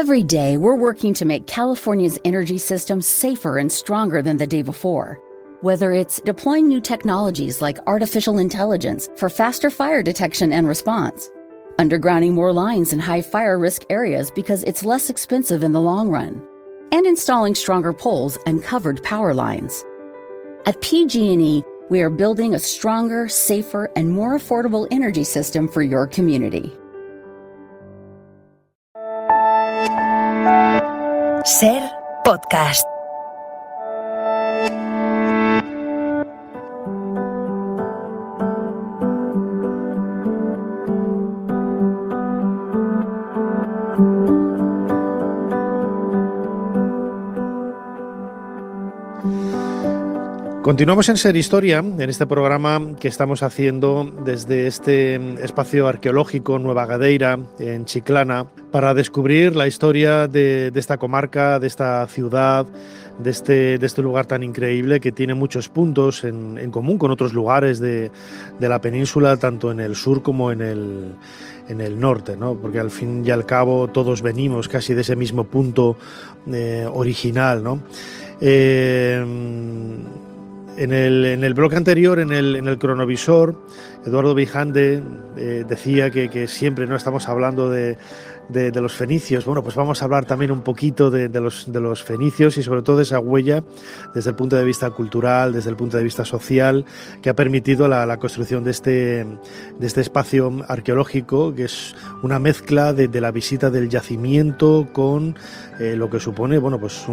Every day, we're working to make California's energy system safer and stronger than the day before. Whether it's deploying new technologies like artificial intelligence for faster fire detection and response, undergrounding more lines in high fire risk areas because it's less expensive in the long run, and installing stronger poles and covered power lines. At PG&E, we are building a stronger, safer, and more affordable energy system for your community. Ser Podcast. Continuamos en Ser Historia, en este programa que estamos haciendo desde este espacio arqueológico Nueva Gadeira, en Chiclana, para descubrir la historia de esta comarca, de esta ciudad, de este lugar tan increíble que tiene muchos puntos en común con otros lugares de la península, tanto en el sur como en el norte, ¿no? Porque al fin y al cabo todos venimos casi de ese mismo punto original, ¿no? En el bloque anterior, en el cronovisor, Eduardo Bijande decía que siempre no estamos hablando de los fenicios. Bueno, pues vamos a hablar también un poquito de los fenicios y sobre todo de esa huella desde el punto de vista cultural, desde el punto de vista social, que ha permitido la construcción de este espacio arqueológico, que es una mezcla de la visita del yacimiento con lo que supone, bueno, pues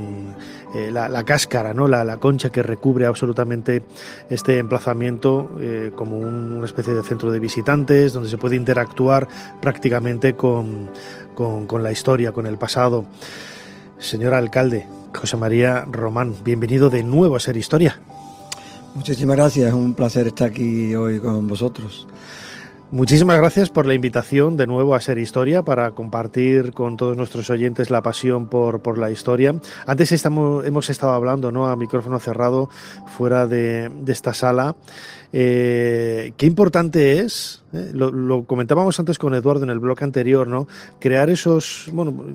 la cáscara, ¿no? La concha que recubre absolutamente este emplazamiento como una especie de centro de visitantes donde se puede interactuar prácticamente con la historia, con el pasado. Señor alcalde, José María Román, bienvenido de nuevo a Ser Historia. Muchísimas gracias, es un placer estar aquí hoy con vosotros. Muchísimas gracias por la invitación de nuevo a Ser Historia para compartir con todos nuestros oyentes la pasión por la historia. Antes hemos estado hablando, ¿no?, a micrófono cerrado fuera de esta sala. Qué importante es, lo comentábamos antes con Eduardo en el bloque anterior, ¿no?, crear esas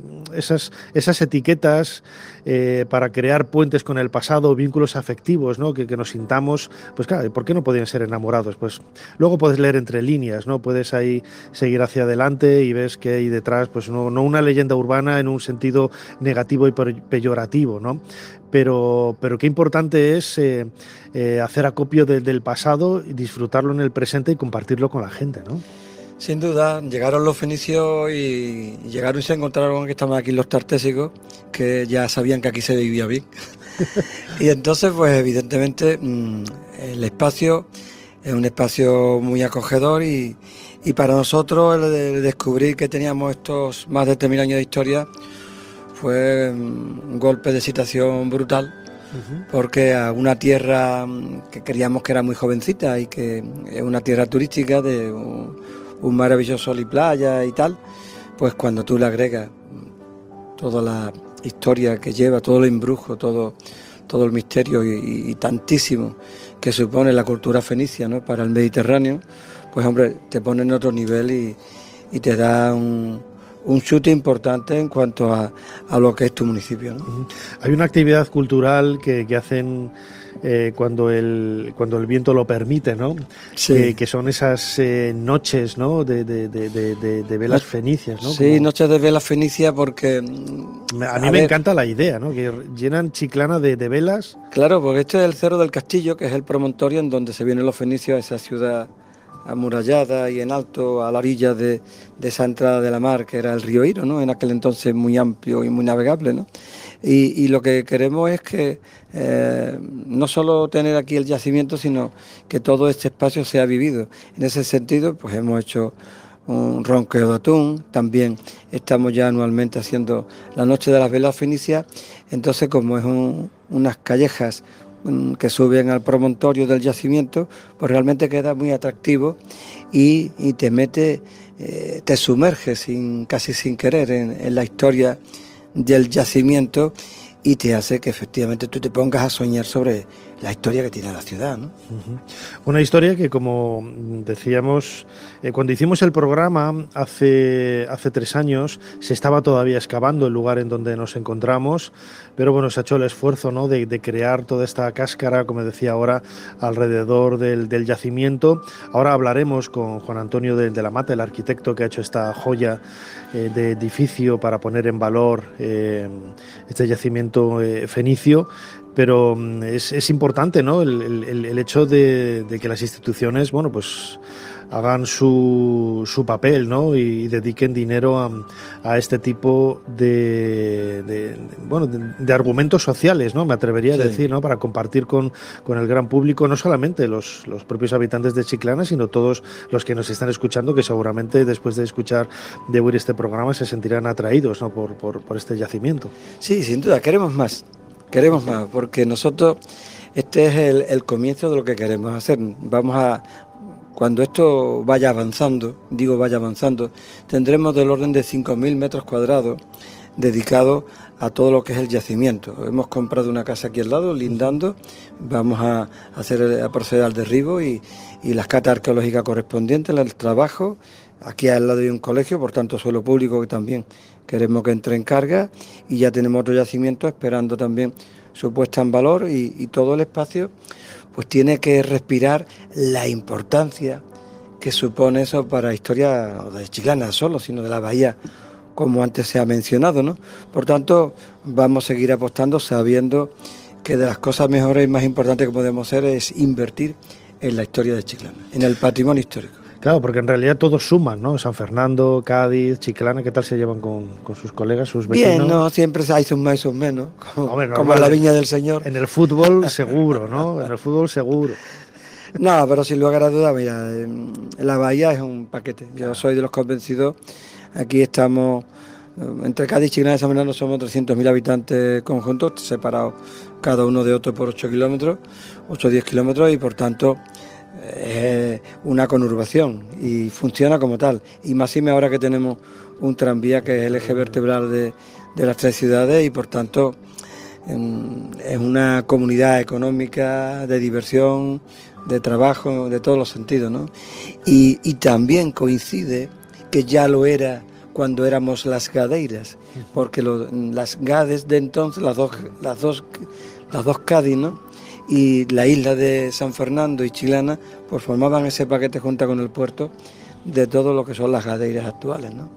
etiquetas para crear puentes con el pasado, vínculos afectivos, ¿no?, que nos sintamos, pues claro, ¿por qué no podían ser enamorados? Pues luego puedes leer entre líneas, ¿no? Puedes ahí seguir hacia adelante y ves que hay detrás, pues no una leyenda urbana en un sentido negativo y peyorativo, ¿no? Pero qué importante es hacer acopio del pasado y disfrutarlo en el presente y compartirlo con la gente, ¿no? Sin duda, llegaron los fenicios y llegaron y se encontraron con que estaban aquí los tartésicos, que ya sabían que aquí se vivía bien. Y entonces, pues evidentemente, el espacio es un espacio muy acogedor y para nosotros el descubrir que teníamos estos más de 3.000 años de historia fue un golpe de excitación brutal, porque a una tierra que creíamos que era muy jovencita y que es una tierra turística de un maravilloso sol y playa y tal, pues cuando tú le agregas toda la historia que lleva, todo el embrujo, todo el misterio y tantísimo que supone la cultura fenicia, ¿no?, para el Mediterráneo, pues hombre, te pone en otro nivel y te da un chute importante en cuanto a lo que es tu municipio, ¿no? Hay una actividad cultural que hacen cuando el viento lo permite, ¿no? Sí. Que son esas noches, ¿no?, de velas fenicias, ¿no? Sí, noches de velas fenicias porque... A mí me encanta la idea, ¿no?, que llenan Chiclana de velas. Claro, porque este es el Cerro del Castillo, que es el promontorio en donde se vienen los fenicios a esa ciudad amurallada y en alto a la orilla de esa entrada de la mar que era el río Iro, ¿no?, en aquel entonces muy amplio y muy navegable, ¿no? Y lo que queremos es que no solo tener aquí el yacimiento, sino que todo este espacio sea vivido. En ese sentido, pues hemos hecho un ronqueo de atún, también estamos ya anualmente haciendo la Noche de las Velas Fenicias. Entonces, como es unas callejas que suben al promontorio del yacimiento, pues realmente queda muy atractivo y te mete, te sumerges casi sin querer en la historia del yacimiento y te hace que efectivamente tú te pongas a soñar sobre la historia que tiene la ciudad, ¿no? Una historia que, como decíamos, cuando hicimos el programa hace 3 años, se estaba todavía excavando el lugar en donde nos encontramos, pero bueno, se ha hecho el esfuerzo, ¿no?, de crear toda esta cáscara, como decía ahora, alrededor del yacimiento. Ahora hablaremos con Juan Antonio de la Mata, el arquitecto que ha hecho esta joya de edificio para poner en valor este yacimiento fenicio. Pero es importante, ¿no?, el hecho de que las instituciones, bueno, pues hagan su papel, ¿no?, y dediquen dinero a este tipo de argumentos sociales, ¿no?, me atrevería a decir, ¿no?, para compartir con el gran público, no solamente los propios habitantes de Chiclana, sino todos los que nos están escuchando, que seguramente después de escuchar, de oír este programa, se sentirán atraídos, ¿no?, por este yacimiento. Sí, sin duda, queremos más, porque nosotros, este es el comienzo de lo que queremos hacer. Cuando esto vaya avanzando, tendremos del orden de 5.000 metros cuadrados dedicados a todo lo que es el yacimiento. Hemos comprado una casa aquí al lado, lindando, vamos a proceder al derribo y las catas arqueológicas correspondientes, el trabajo. Aquí al lado hay un colegio, por tanto suelo público que también queremos que entre en carga, y ya tenemos otro yacimiento esperando también su puesta en valor, y todo el espacio pues tiene que respirar la importancia que supone eso para la historia de Chiclana solo, sino de la bahía, como antes se ha mencionado, ¿no? Por tanto, vamos a seguir apostando sabiendo que de las cosas mejores y más importantes que podemos hacer es invertir en la historia de Chiclana, en el patrimonio histórico. Claro, porque en realidad todos suman, ¿no? San Fernando, Cádiz, Chiclana, ¿qué tal se llevan con sus colegas, sus vecinos? Bien, no, siempre hay sus más y sus menos, Hombre, como en la viña del Señor. En el fútbol seguro, ¿no? En el fútbol seguro. No, pero sin lugar a dudas, mira, la bahía es un paquete. Yo soy de los convencidos. Aquí estamos, entre Cádiz, Chiclana y San Fernando somos 300.000 habitantes conjuntos, separados cada uno de otro por 8 kilómetros, 8 o 10 kilómetros, y por tanto es una conurbación y funciona como tal. Y más ahora que tenemos un tranvía que es el eje vertebral de las 3 ciudades, y por tanto es una comunidad económica, de diversión, de trabajo, de todos los sentidos, ¿no? Y también coincide que ya lo era cuando éramos las gadeiras, porque las gades de entonces, las dos Cádiz, ¿no?, y la isla de San Fernando y Chiclana, pues formaban ese paquete junto con el puerto de todo lo que son las gadeiras actuales, ¿no?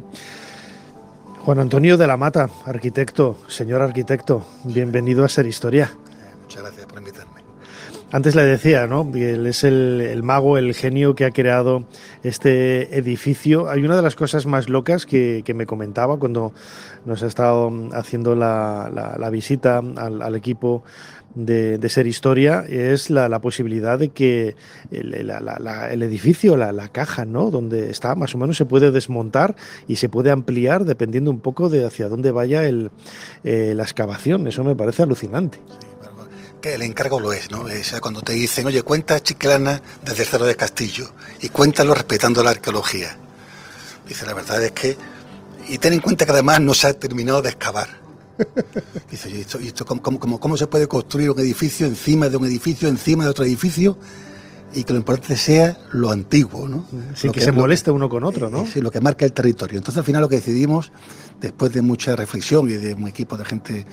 Juan Antonio de la Mata, arquitecto, señor arquitecto, bienvenido a Ser Historia. Muchas gracias por invitarme. Antes le decía, ¿no?, él es el mago, el genio que ha creado este edificio. Hay una de las cosas más locas que me comentaba cuando nos ha estado haciendo la visita al equipo de Ser Historia, es la posibilidad de que el edificio, la caja, ¿no?, donde está, más o menos se puede desmontar y se puede ampliar dependiendo un poco de hacia dónde vaya la excavación. Eso me parece alucinante. Sí, que el encargo lo es, ¿no? Es cuando te dicen, oye, cuenta Chiclana desde el Cerro del Castillo y cuéntalo respetando la arqueología. Dice, la verdad es que, y ten en cuenta que además no se ha terminado de excavar. Dice, ¿y esto cómo se puede construir un edificio encima de un edificio, encima de otro edificio, y que lo importante sea lo antiguo, ¿no? Sin que se moleste uno con otro, ¿no? Sí, lo que marca el territorio. Entonces, al final, lo que decidimos, después de mucha reflexión y de un equipo de gente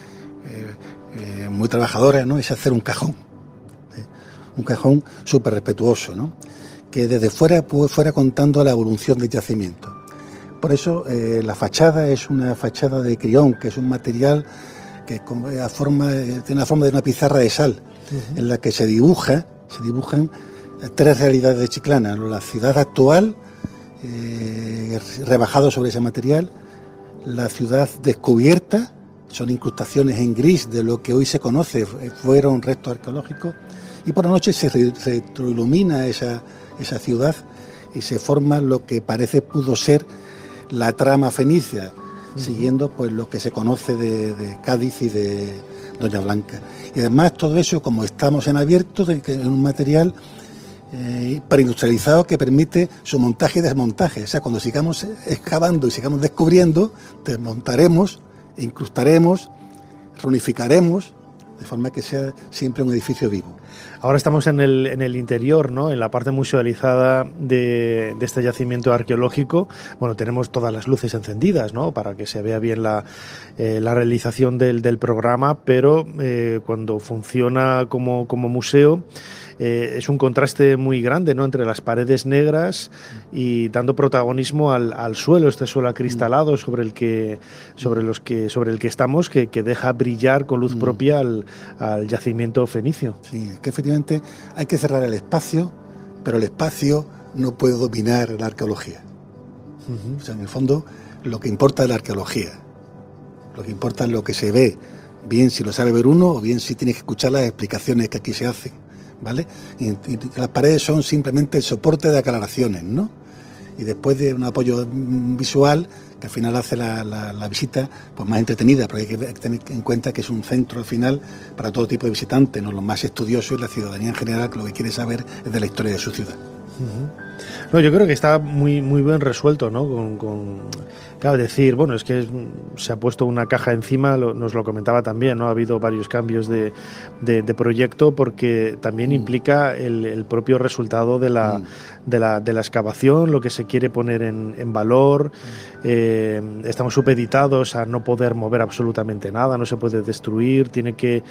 muy trabajadora, ¿no?, es hacer un cajón súper respetuoso, ¿no?, que desde fuera fuera contando la evolución del yacimiento. Por eso la fachada es una fachada de crión, que es un material que tiene la forma de una pizarra de sal, en la que se dibujan 3 realidades de Chiclana: la ciudad actual, rebajado sobre ese material; la ciudad descubierta, son incrustaciones en gris de lo que hoy se conoce, fueron restos arqueológicos; y por la noche se retroilumina esa ciudad y se forma lo que pudo ser la trama fenicia, siguiendo pues lo que se conoce de Cádiz y de Doña Blanca. Y además todo eso, como estamos en abierto, en un material preindustrializado que permite su montaje y desmontaje. O sea, cuando sigamos excavando y sigamos descubriendo, desmontaremos, incrustaremos, runificaremos, de forma que sea siempre un edificio vivo. Ahora estamos en el interior, ¿no? En la parte musealizada de este yacimiento arqueológico. Bueno, tenemos todas las luces encendidas, ¿no? Para que se vea bien la realización del programa, pero cuando funciona como museo, es un contraste muy grande, ¿no? Entre las paredes negras y dando protagonismo al suelo, este suelo acristalado sobre el que estamos, que deja brillar con luz propia al yacimiento fenicio. Sí, que efectivamente hay que cerrar el espacio, pero el espacio no puede dominar la arqueología. O sea, en el fondo, lo que importa es la arqueología. Lo que importa es lo que se ve, bien si lo sabe ver uno o bien si tiene que escuchar las explicaciones que aquí se hacen, ¿vale? Y las paredes son simplemente el soporte de aclaraciones, ¿no? Y después de un apoyo visual, que al final hace la visita pues más entretenida, porque hay que tener en cuenta que es un centro al final para todo tipo de visitantes, no los más estudiosos y la ciudadanía en general, que lo que quiere saber es de la historia de su ciudad. No, yo creo que está muy bien resuelto, ¿no? Claro, decir, bueno, es que se ha puesto una caja encima, nos lo comentaba también, ¿no? Ha habido varios cambios de proyecto porque también implica el propio resultado de la excavación, lo que se quiere poner en valor. Estamos supeditados a no poder mover absolutamente nada, no se puede destruir, tiene que...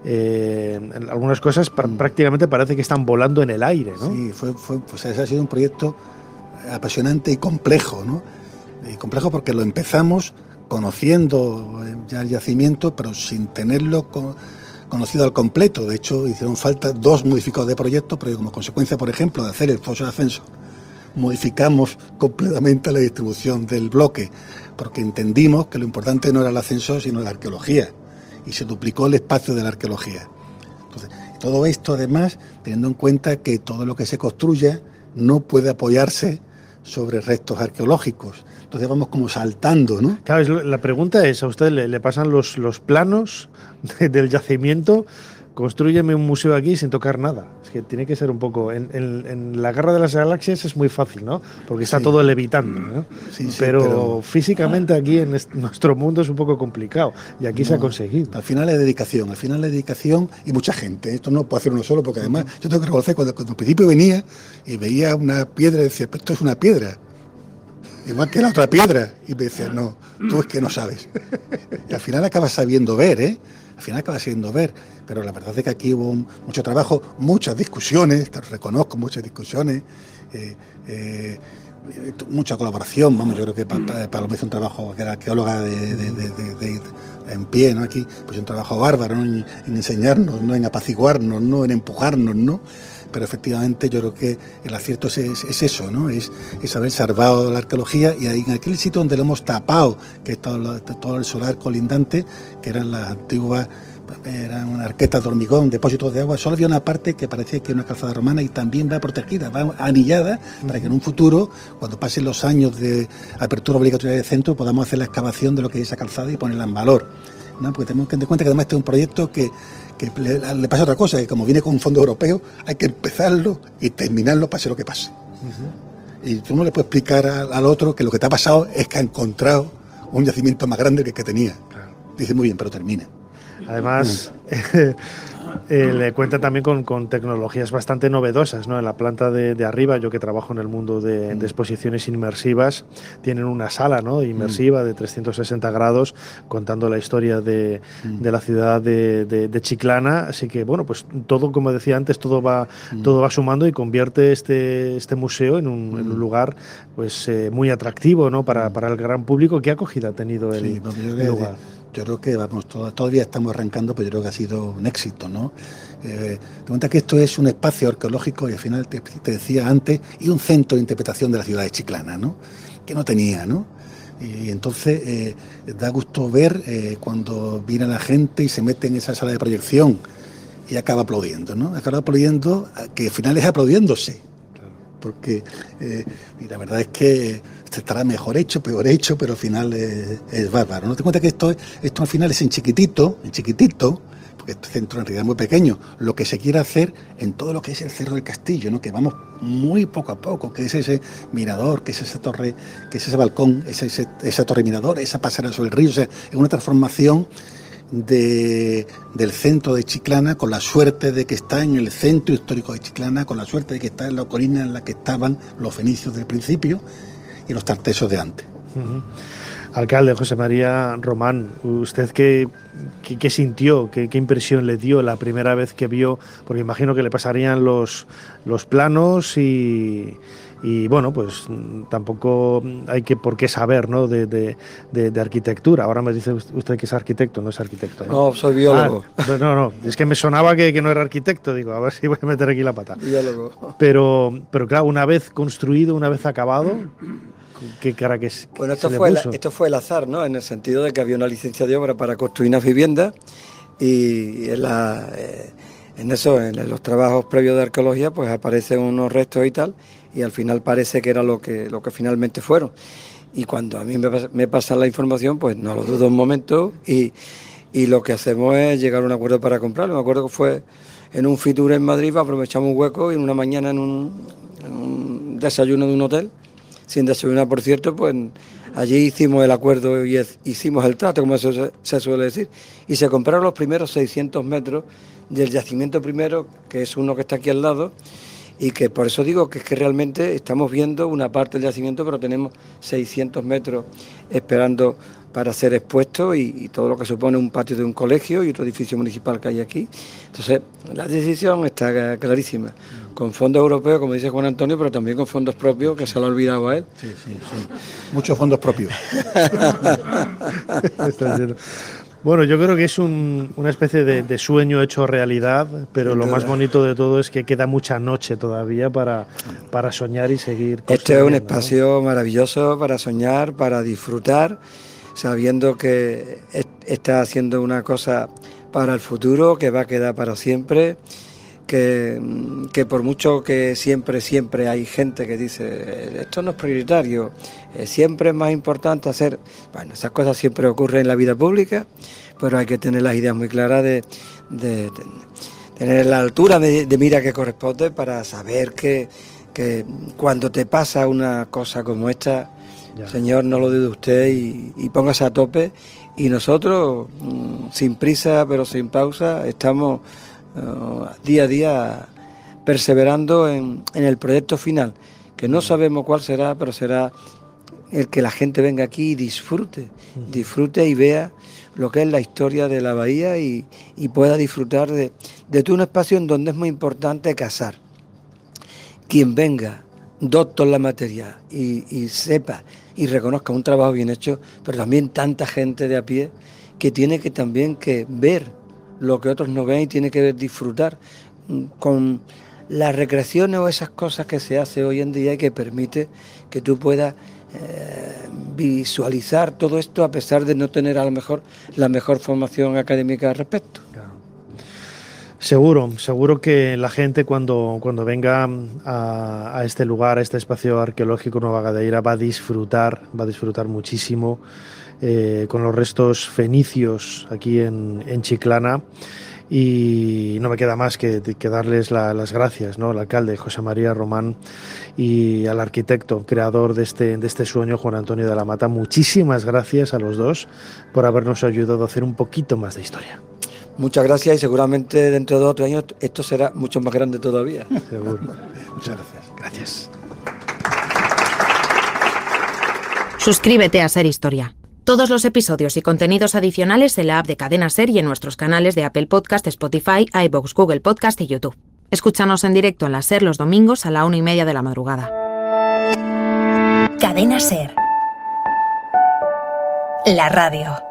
algunas cosas prácticamente parece que están volando en el aire, ¿no? Sí, pues ha sido un proyecto apasionante y complejo, ¿no? Y complejo porque lo empezamos conociendo ya el yacimiento, pero sin tenerlo conocido al completo. De hecho, hicieron falta 2 modificados de proyecto, pero como consecuencia, por ejemplo, de hacer el foso de ascenso, modificamos completamente la distribución del bloque, porque entendimos que lo importante no era el ascenso, sino la arqueología, y se duplicó el espacio de la arqueología. Entonces, todo esto, además, teniendo en cuenta que todo lo que se construya no puede apoyarse sobre restos arqueológicos. Entonces vamos como saltando, ¿no? Claro, la pregunta es, ¿a usted le pasan los planos del yacimiento? Construyeme un museo aquí sin tocar nada. Es que tiene que ser un poco... En la Guerra de las Galaxias es muy fácil, ¿no? Porque está todo levitando, ¿no? Sí, pero físicamente aquí en nuestro mundo es un poco complicado. Y aquí se ha conseguido. Al final es dedicación y mucha gente. Esto no puede hacer uno solo, porque además yo tengo que reconocer cuando al principio venía y veía una piedra y decía, pero esto es una piedra. Igual que la otra piedra. Y me decía, no, tú es que no sabes. Y al final acabas sabiendo ver, ¿eh? Al final acabas sabiendo ver. Pero la verdad es que aquí hubo mucho trabajo, muchas discusiones, te reconozco, muchas discusiones, mucha colaboración. Vamos, yo creo que Paloma hizo un trabajo, que era arqueóloga en pie, ¿no? Aquí, pues un trabajo bárbaro, ¿no? en enseñarnos, ¿no? En apaciguarnos, ¿no? En empujarnos, ¿no? Pero efectivamente yo creo que el acierto es eso, ¿no? Es haber salvado la arqueología, y ahí en aquel sitio donde lo hemos tapado, que es todo el solar colindante, que eran las antiguas, eran arquetas de hormigón, depósitos de agua, solo había una parte que parecía que era una calzada romana, y también va protegida, va anillada, para que en un futuro, cuando pasen los años de apertura obligatoria del centro, podamos hacer la excavación de lo que es esa calzada y ponerla en valor, ¿no? Porque tenemos que tener en cuenta que además este es un proyecto que le pasa otra cosa, que como viene con un fondo europeo, hay que empezarlo y terminarlo pase lo que pase. Y tú no le puedes explicar al otro que lo que te ha pasado es que ha encontrado un yacimiento más grande que el que tenía. Claro. Dice, muy bien, pero termina. Además, le cuenta también con tecnologías bastante novedosas, ¿no? En la planta de arriba, yo que trabajo en el mundo de exposiciones inmersivas, tienen una sala, ¿no? Inmersiva de 360 grados contando la historia de la ciudad de Chiclana. Así que, bueno, pues todo, como decía antes, todo va sumando y convierte este museo en un lugar pues muy atractivo, ¿no? Para el gran público. ¿Qué acogida ha tenido el lugar? Yo creo que todavía estamos arrancando, pero yo creo que ha sido un éxito, ¿no? Te cuenta que esto es un espacio arqueológico, y al final te decía antes, y un centro de interpretación de la ciudad de Chiclana, ¿no? Que no tenía, ¿no? Y entonces da gusto ver cuando viene la gente y se mete en esa sala de proyección y acaba aplaudiendo, ¿no? Acaba aplaudiendo, que al final es aplaudiéndose. Porque y la verdad es que estará mejor hecho, peor hecho, pero al final es bárbaro. ¿No te cuenta que esto al final es en chiquitito, porque este centro en realidad es muy pequeño, lo que se quiere hacer en todo lo que es el Cerro del Castillo, ¿no? Que vamos muy poco a poco, que es ese mirador, que es esa torre, que es ese balcón, esa torre mirador, esa pasarela sobre el río, o sea, es una transformación del centro de Chiclana, con la suerte de que está en el centro histórico de Chiclana, con la suerte de que está en la colina en la que estaban los fenicios del principio y los tartesos de antes. Uh-huh. Alcalde José María Román, ¿usted qué sintió, qué impresión le dio la primera vez que vio? Porque imagino que le pasarían los planos y bueno, pues tampoco hay por qué saber, ¿no?, de arquitectura. Ahora me dice usted que es arquitecto, no es arquitecto, ¿eh? No, soy biólogo. No, es que me sonaba que no era arquitecto, digo, a ver si voy a meter aquí la pata. Biólogo. Pero claro, una vez construido, una vez acabado, ¿qué cara que es? Bueno, esto fue el azar, ¿no? En el sentido de que había una licencia de obra para construir unas viviendas y en los trabajos previos de arqueología pues aparecen unos restos y tal, y al final parece que era lo que finalmente fueron. Y cuando a mí me pasan la información, pues no lo dudo un momento y lo que hacemos es llegar a un acuerdo para comprarlo. Me acuerdo que fue en un Fitur en Madrid, aprovechamos un hueco y en una mañana en un desayuno de un hotel, sin desayunar, por cierto, pues allí hicimos el acuerdo y hicimos el trato, como eso se suele decir, y se compraron los primeros 600 metros del yacimiento primero, que es uno que está aquí al lado, y que por eso digo que es que realmente estamos viendo una parte del yacimiento, pero tenemos 600 metros esperando para ser expuestos y todo lo que supone un patio de un colegio y otro edificio municipal que hay aquí. Entonces, la decisión está clarísima, con fondos europeos, como dice Juan Antonio, pero también con fondos propios, que se lo ha olvidado a él. Sí. Muchos fondos propios. Bueno, yo creo que es una especie de sueño hecho realidad, pero lo más bonito de todo es que queda mucha noche todavía para soñar y seguir construyendo. Este es un espacio maravilloso para soñar, para disfrutar, sabiendo que está haciendo una cosa para el futuro, que va a quedar para siempre, que por mucho que siempre hay gente que dice esto no es prioritario, siempre es más importante hacer, bueno, esas cosas siempre ocurren en la vida pública, pero hay que tener las ideas muy claras de tener la altura de mira que corresponde para saber que cuando te pasa una cosa como esta, señor, no lo dude usted y póngase a tope, y nosotros sin prisa pero sin pausa estamos día a día perseverando en el proyecto final, que no sabemos cuál será, pero será el que la gente venga aquí y disfrute y vea lo que es la historia de la bahía y pueda disfrutar de todo un espacio en donde es muy importante cazar. Quien venga, doctor en la materia y sepa y reconozca un trabajo bien hecho, pero también tanta gente de a pie que tiene que también que ver lo que otros no ven y tiene que disfrutar con las recreaciones o esas cosas que se hace hoy en día y que permite que tú puedas visualizar todo esto a pesar de no tener a lo mejor la mejor formación académica al respecto. Claro. Seguro que la gente cuando venga a este lugar, a este espacio arqueológico Nueva Gadeira, va a disfrutar muchísimo con los restos fenicios aquí en Chiclana. Y no me queda más que darles las gracias, ¿no?, al alcalde José María Román y al arquitecto creador de este sueño, Juan Antonio de la Mata. Muchísimas gracias a los dos por habernos ayudado a hacer un poquito más de historia. Muchas gracias, y seguramente dentro de 2 o 3 años esto será mucho más grande todavía. Seguro. Muchas gracias. Gracias. Suscríbete a Ser Historia. Todos los episodios y contenidos adicionales en la app de Cadena Ser y en nuestros canales de Apple Podcast, Spotify, iVoox, Google Podcast y YouTube. Escúchanos en directo en la Ser los domingos a la 1:30 de la madrugada. Cadena Ser. La radio.